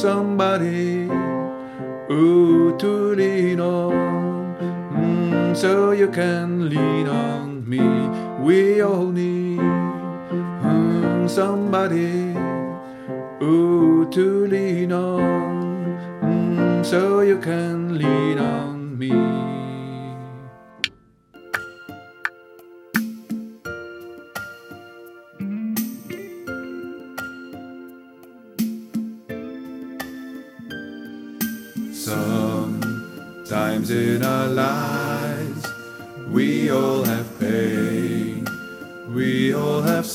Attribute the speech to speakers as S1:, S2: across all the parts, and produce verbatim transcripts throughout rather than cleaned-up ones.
S1: somebody, ooh, to lean on, mm, so you can lean on me. We all need mm, somebody, ooh, to lean on, mm, so you can lean on me. Sometimes in our lives we all have pain, we all have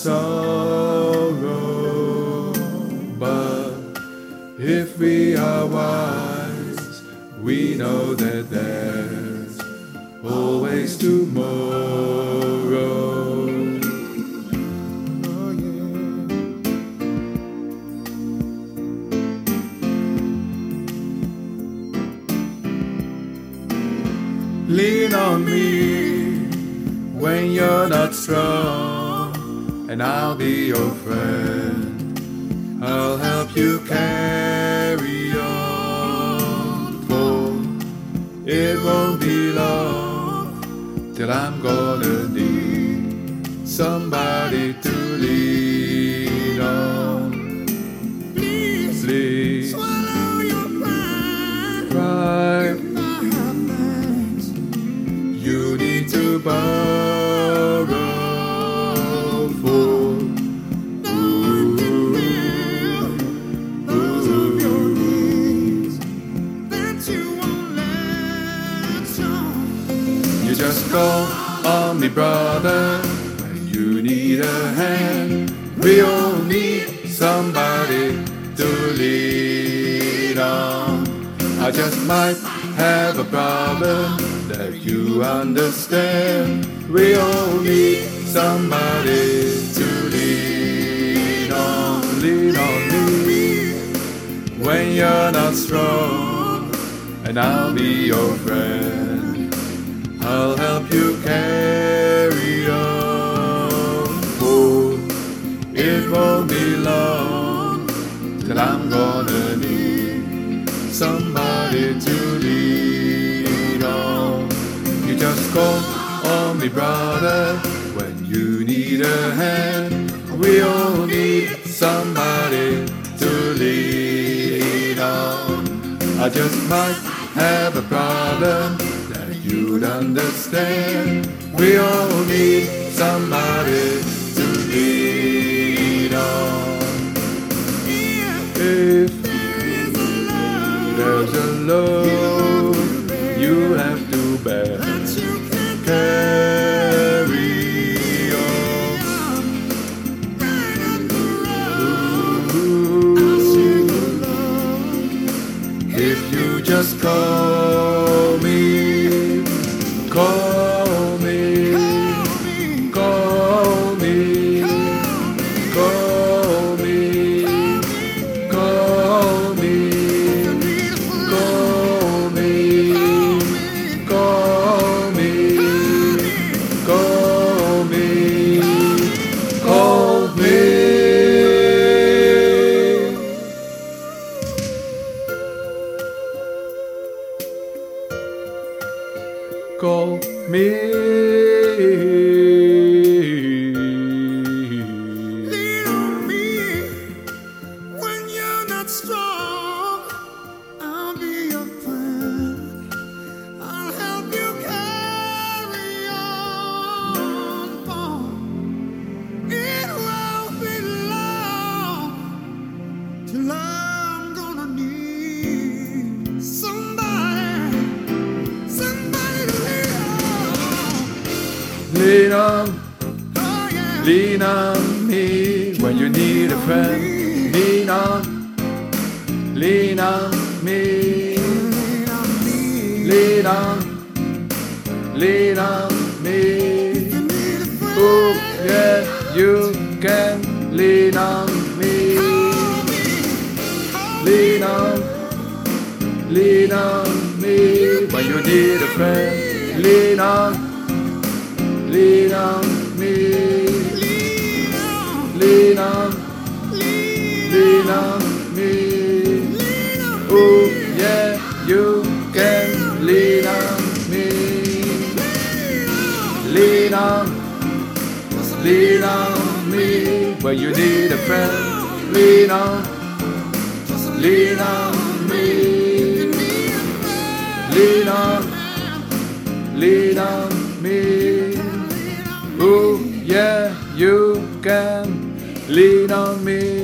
S1: sorrow, but if we are wise, we know that there's always tomorrow. Lean on me when you're not strong, and I'll be your friend. I'll help you carry on, for it won't be long till I'm gonna need somebody to lean on. Please, please swallow your pride. Pride. You need to borrow for ooh, those of your needs that you won't let show. You just call on me, brother, when you need a hand. We all need somebody to lean on. I just might have a problem that you understand. We all need somebody to lean on. Lean on me when you're not strong, and I'll be your friend. I'll help you carry on, for it won't be long till I'm gonna need somebody to lean on. You just call on me, brother, when you need a hand. We all need somebody to lean on. I just might have a problem that you'd understand. We all need somebody to lean on. If there's a love you have to bear, carry on. Ooh, if you just call me, call me, call me, call me, call me, call me, call me, call me, call me. Call me. Lean on me when you're not strong. I'll be your friend. I'll help you carry on. It won't be long till I'm gonna need somebody, somebody to lean on. Lean on, oh, yeah. Lean on me when you need a friend. Lean on, lean on me. Lean on, lean on me. Oh yeah, you can lean on me. Lean on, lean on me when you need a friend. Lean on, lean on me. Lean on, lean on me. but you need a friend. Lean on, lean on me. Lean on, lean on me. Oh yeah, you can lean on me.